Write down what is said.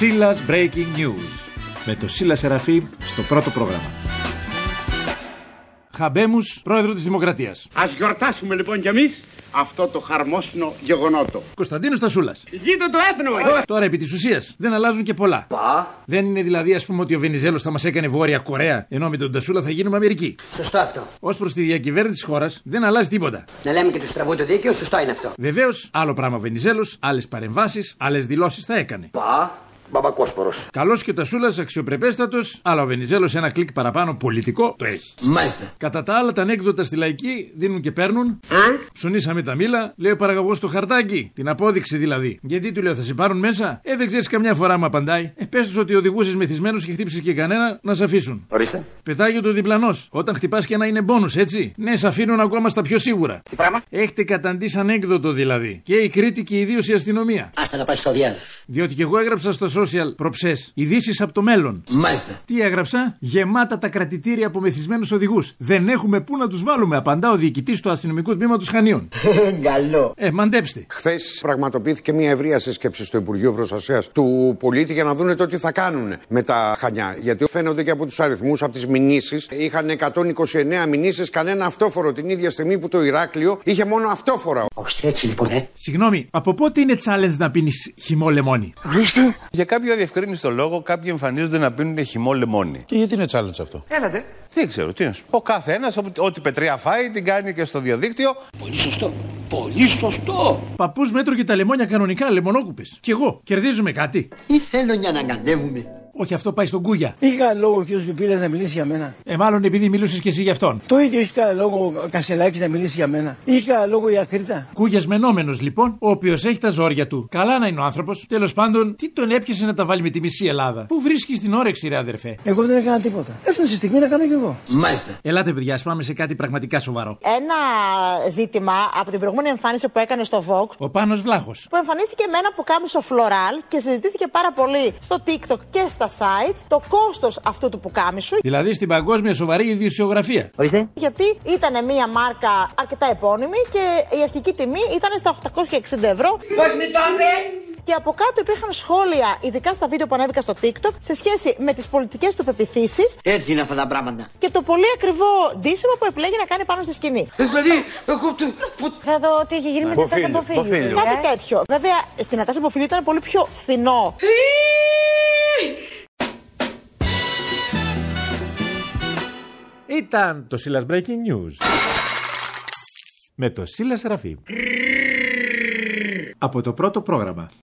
Σίλας Breaking News με το Σίλα Σεραφείμ στο πρώτο πρόγραμμα. Χαμπέμους, πρόεδρο της Δημοκρατίας. Ας γιορτάσουμε λοιπόν κι εμείς αυτό το χαρμόσυνο γεγονότο. Κωνσταντίνος Τασούλας. Ζήτω το έθνο! Τώρα επί της ουσίας δεν αλλάζουν και πολλά. Δεν είναι δηλαδή, ας πούμε, ότι ο Βενιζέλος θα μας έκανε Βόρεια Κορέα, ενώ με τον Τασούλα θα γίνουμε Αμερική. Σωστό αυτό. Ως προς τη διακυβέρνηση της χώρας δεν αλλάζει τίποτα. Να λέμε και του στραβού το δίκαιο, σωστό είναι αυτό. Βεβαίως, άλλο πράγμα ο Βενιζέλος, άλλες παρεμβάσεις, άλλες δηλώσεις θα έκανε. Μπαμπακόσπορος. Καλός και ο Τασούλας αξιοπρεπέστατος, αλλά ο Βενιζέλος ένα κλικ παραπάνω πολιτικό το έχει. Μάλιστα. Κατά τα άλλα, τα ανέκδοτα στη Λαϊκή δίνουν και παίρνουν. Ψωνίσαμε τα μήλα, λέει ο παραγωγός στο χαρτάκι. Την απόδειξη δηλαδή. Γιατί του λέω, θα σε πάρουν μέσα. Δεν ξέρεις καμιά φορά μου απαντάει. Πες τους ότι οδηγούσες μεθυσμένους και χτύπησες και κανένα να σε αφήσουν. Ορίστε. Πετάγιο το διπλανός. Όταν χτυπάς και ένα είναι μπόνους, έτσι. Ναι, σε αφήνουν ακόμα στα πιο σίγουρα. Τι πράγμα? Έχετε καταντήσει ανέκδοτο δηλαδή. Και η Κρήτη και ιδίως η αστυνομία. Άστα να πάει στο διάλογο. Διότι και εγώ έγραψα στο social προψές ειδήσεις από το μέλλον. Μάλιστα. Τι έγραψα? Γεμάτα τα κρατητήρια από μεθυσμένους οδηγούς. Δεν έχουμε πού να τους βάλουμε, απαντά ο διοικητής του αστυνομικού τμήματος Χανίων. Καλό. Μαντέψτε. Χθες πραγματοποιήθηκε μια ευρεία σύσκεψη στο Υπουργείο Προστασίας του Πολίτη για να δούνε το τι θα κάνουν με τα Χανιά. Γιατί φαίνονται και από τους αριθμούς, από τις μηνύσεις. Είχαν 129 μηνύσεις, κανένα αυτόφορο την ίδια στιγμή που το Ηράκλειο είχε μόνο αυτόφορα. Όχι έτσι λοιπόν, Συγγνώμη, από πότε είναι challenge να πίνεις χυμό λεμόνι? Ορίστε. Για κάποιο αδιευκρίνηστο λόγο, κάποιοι εμφανίζονται να πίνουν χυμό λεμόνι. Και γιατί είναι challenge αυτό? Έλατε. Δεν ξέρω, τι να σου πω. Ο καθένας, ό,τι πετριά φάει, την κάνει και στο διαδίκτυο. Πολύ σωστό. Πολύ σωστό. Παππούς μέτρο και τα λεμόνια κανονικά, λεμονόκουπες. Κι εγώ, κερδίζουμε κάτι? Ή θέλω για να αγκαντεύουμε. Όχι, αυτό πάει στον Κούγια. Είχα λόγο ο κ. Πιπίλας να μιλήσει για μένα. Μάλλον επειδή μιλούσες κι εσύ γι' αυτόν. Το ίδιο είχα λόγο ο Κασελάκης να μιλήσει για μένα. Είχα λόγο η Ακρίτα. Κούγιας μενόμενος λοιπόν, ο οποίος έχει τα ζόρια του. Καλά να είναι ο άνθρωπος. Τέλος πάντων, τι τον έπιασε να τα βάλει με τη μισή Ελλάδα? Πού βρίσκεις την όρεξη, ρε αδερφέ? Εγώ δεν έκανα τίποτα. Έφτασε η στιγμή να κάνω κι εγώ. Μάλιστα. Ελάτε, παιδιά, ας πάμε σε κάτι πραγματικά σοβαρό. Ένα ζήτημα από την προηγούμενη εμφάνιση που έκανε στο Vox. Ο Πάνος Βλάχος. Που εμφανίστηκε με ένα πουκάμισο φλωράλ και συζητήθηκε πάρα πολύ στο TikTok και στα sites το κόστος αυτού του πουκάμισου. Δηλαδή στην παγκόσμια σοβαρή ειδησιογραφία. Ορίστε. Γιατί ήταν μια μάρκα αρκετά επώνυμη και η αρχική τιμή ήταν στα 860 ευρώ. Πώς με το πες? Και από κάτω υπήρχαν σχόλια, ειδικά στα βίντεο που ανέβηκα στο TikTok, σε σχέση με τις πολιτικές του πεποιθήσεις. Έτσι είναι αυτά τα πράγματα. Και το πολύ ακριβό ντύσιμο που επιλέγει να κάνει πάνω στη σκηνή. Δηλαδή, εγώ Σαν το ότι έχει γίνει με την Νατάσα Μποφίλιου. Κάτι τέτοιο. Βέβαια, στην Νατάσα Μποφίλιου ήταν πολύ πιο φθηνό. Ήταν το Σίλας Breaking News με το Σίλα Σεραφείμ από το πρώτο πρόγραμμα.